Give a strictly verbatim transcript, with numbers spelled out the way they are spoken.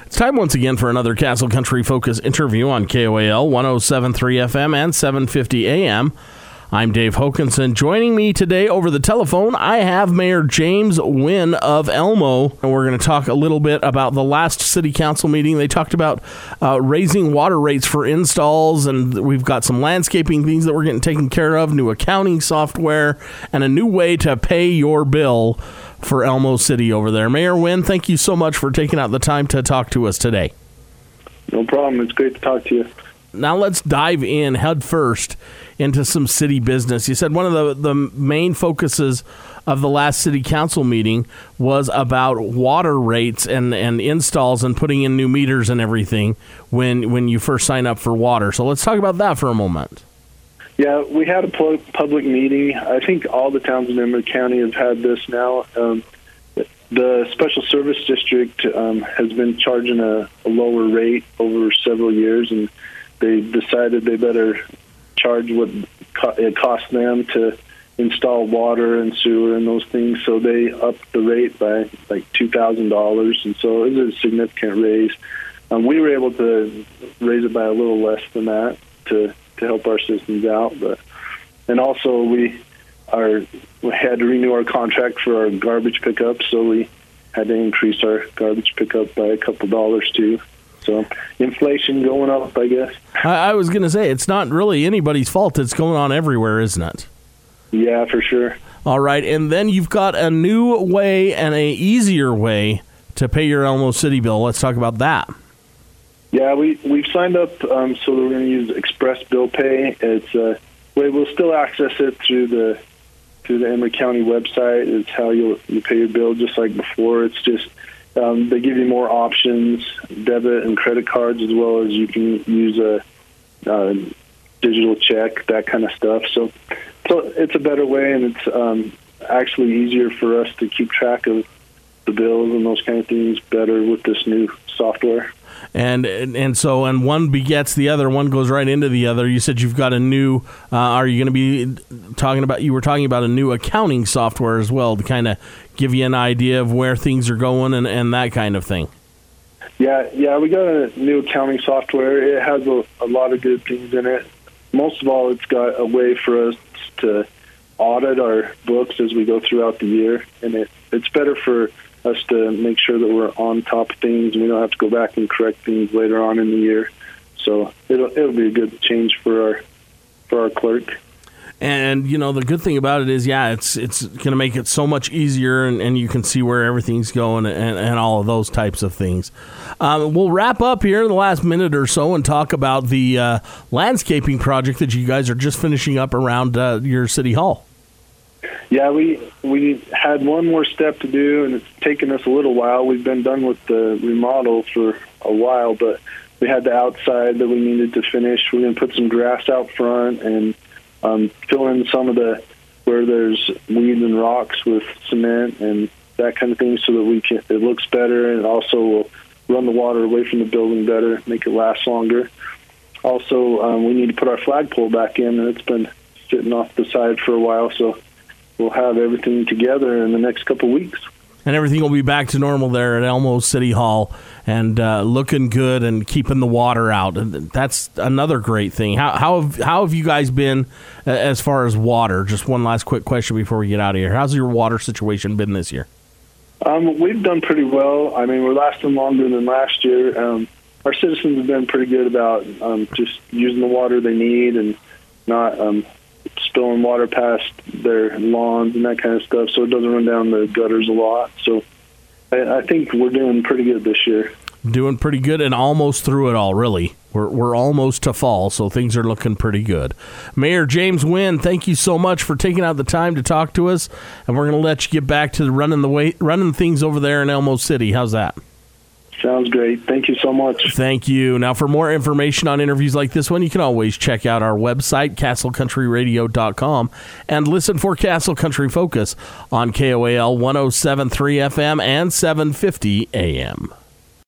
It's time once again for another Castle Country Focus interview on K O A L one oh seven point three F M and seven fifty A M. I'm Dave Hokanson. Joining me today over the telephone, I have Mayor James Wynn of Elmo, and we're going to talk a little bit about the last city council meeting. They talked about uh, raising water rates for installs, and we've got some landscaping things that we're getting taken care of, new accounting software, and a new way to pay your bill for Elmo City over there. Mayor Wynn, thank you so much for taking out the time to talk to us today. No problem. It's great to talk to you. Now let's dive in head first into some city business. You said one of the, the main focuses of the last city council meeting was about water rates and, and installs and putting in new meters and everything when when you first sign up for water. So let's talk about that for a moment. Yeah, we had a pu- public meeting. I think all the towns in Emerald County have had this now. Um, the Special Service District um, has been charging a, a lower rate over several years, and they decided they better charge what it costs them to install water and sewer and those things. So they upped the rate by like two thousand dollars, and so it was a significant raise. Um, we were able to raise it by a little less than that to, to help our citizens out. But and also we are we had to renew our contract for our garbage pickup, so we had to increase our garbage pickup by a couple dollars too. So inflation going up, I guess. I, I was going to say, it's not really anybody's fault. It's going on everywhere, isn't it? Yeah, for sure. All right, and then you've got a new way and a easier way to pay your Elmo City bill. Let's talk about that. Yeah, we, we've signed up, um, so we're going to use Express Bill Pay. It's uh, we will still access it through the through the Emery County website. It's how you'll you pay your bill just like before. It's just Um, they give you more options, debit and credit cards, as well as you can use a, a digital check, that kind of stuff. So, so it's a better way, and it's um, actually easier for us to keep track of the bills and those kind of things better with this new software. And, and and so and one begets the other, one goes right into the other. You said you've got a new, uh, are you going to be talking about, you were talking about a new accounting software as well to kind of give you an idea of where things are going and, and that kind of thing. Yeah, yeah, we got a new accounting software. It has a, a lot of good things in it. Most of all, it's got a way for us to audit our books as we go throughout the year, and it, it's better for us to make sure that we're on top of things and we don't have to go back and correct things later on in the year. So it'll it'll be a good change for our for our clerk. And, you know, the good thing about it is, yeah, it's it's going to make it so much easier, and, and you can see where everything's going and, and all of those types of things. Um, we'll wrap up here in the last minute or so and talk about the uh, landscaping project that you guys are just finishing up around uh, your city hall. Yeah, we we had one more step to do, and it's taken us a little while. We've been done with the remodel for a while, but we had the outside that we needed to finish. We're going to put some grass out front and um, fill in some of the where there's weeds and rocks with cement and that kind of thing, so that we can it looks better, and also will run the water away from the building better, make it last longer. Also, um, we need to put our flagpole back in, and it's been sitting off the side for a while, so we'll have everything together in the next couple weeks. And everything will be back to normal there at Elmo City Hall and uh, looking good and keeping the water out. And that's another great thing. How how have, how have you guys been uh, as far as water? Just one last quick question before we get out of here. How's your water situation been this year? Um, we've done pretty well. I mean, we're lasting longer than last year. Um, our citizens have been pretty good about um, just using the water they need and not um, spilling water past their lawns and that kind of stuff, so it doesn't run down the gutters a lot. So I, I think we're doing pretty good this year. Doing pretty good and almost through it all, really. We're we're almost to fall, so things are looking pretty good. Mayor James Wynn, thank you so much for taking out the time to talk to us, and we're going to let you get back to running the way, running things over there in Elmo City. How's that? Sounds great. Thank you so much. Thank you. Now, for more information on interviews like this one, you can always check out our website, castle country radio dot com, and listen for Castle Country Focus on K O A L one oh seven point three F M and seven fifty A M.